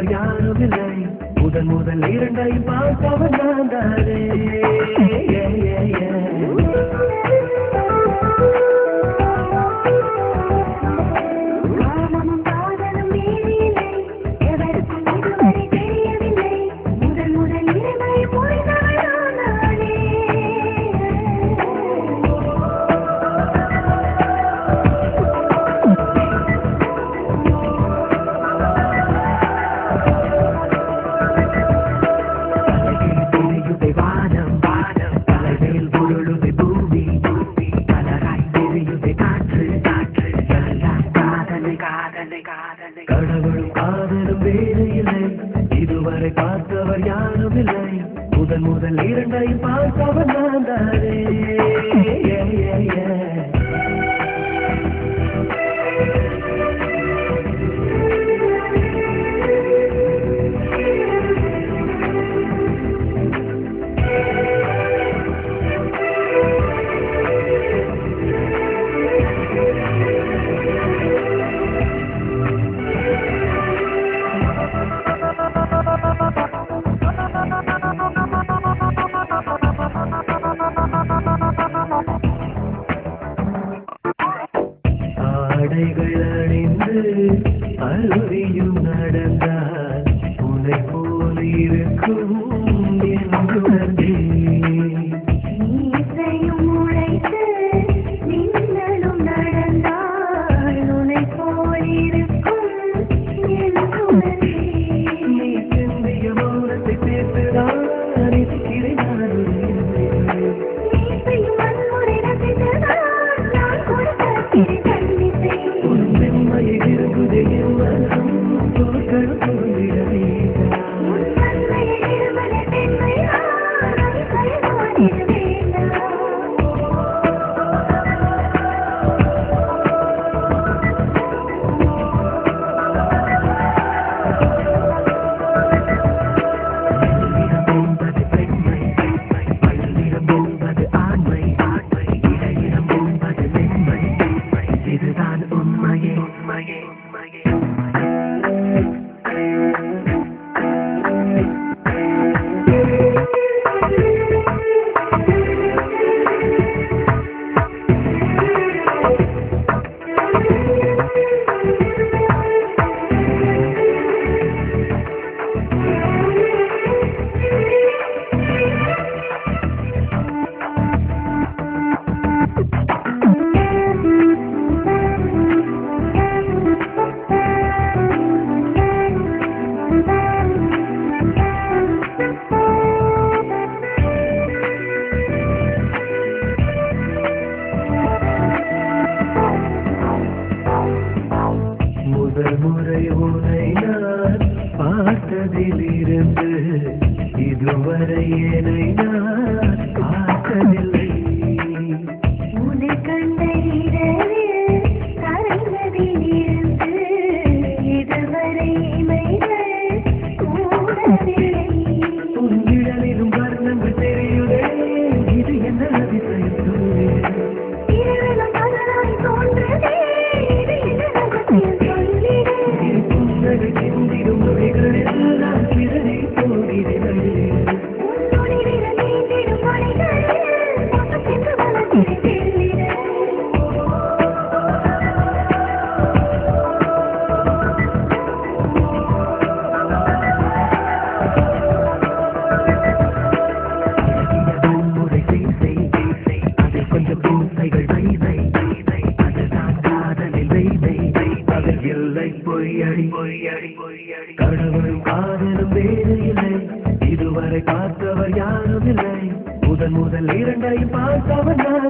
பார்த்தவர் யாரும் இல்லை. முதல் முதல் இரண்டையும் பார்த்தவர் நான் தானே. கடவுளும் காதலும் வேறு இல்லை. இதுவரை பார்த்தவர் யாரும் இல்லை. முதல் முதல் இரண்டையும் பார்த்தவர் நான் தானே. ஆடைகள் அணிந்து அருவியும் நடந்தால் உன்னை போல் இருக்கும் என்று உழைத்து நீங்களும் நடந்தால் உன்னை போல் இருக்கும் என்று நீ சிந்திய மௌனத்தை சேர்த்துதான் இருக்கிறேன். முதல் முறை உன்னை நான் பார்த்ததிலிருந்து இதுவரை என்னை நான் பார்த்ததில்லை. உன்னை கண்ட இரவில் கரைந்ததிலிருந்து இதுவரை இமைகள் மூடவில்லை. உன்னிடலிலும் வர்ணங்கள் தெரியுதே, இது என்ன அதிசயம் சொல்லு. இரவிலும் பகலாய் தோன்றுதே, இது என்ன ரகசியம் சொல்லிடு. புன்னகை சிந்திடும் நொடிகளில் நான் சிதறி போகிறேன். உன்னோடி விரல் நீண்டிடும் மொழிகளில் பக்கத்திற்கு வளர்த்திரை தெரிவிடு. வன்முறை செய் அதில் கொஞ்சம் பூசைகள் வை அதுதான் காதலில் வை அதில் இல்லை பொய்யடி. கடவுளும் காதலும் வேறு இல்லை. இதுவரை பார்த்தவர் யாரும் இல்லை. முதல் முதல் இரண்டையும் பார்த்தவர் நான்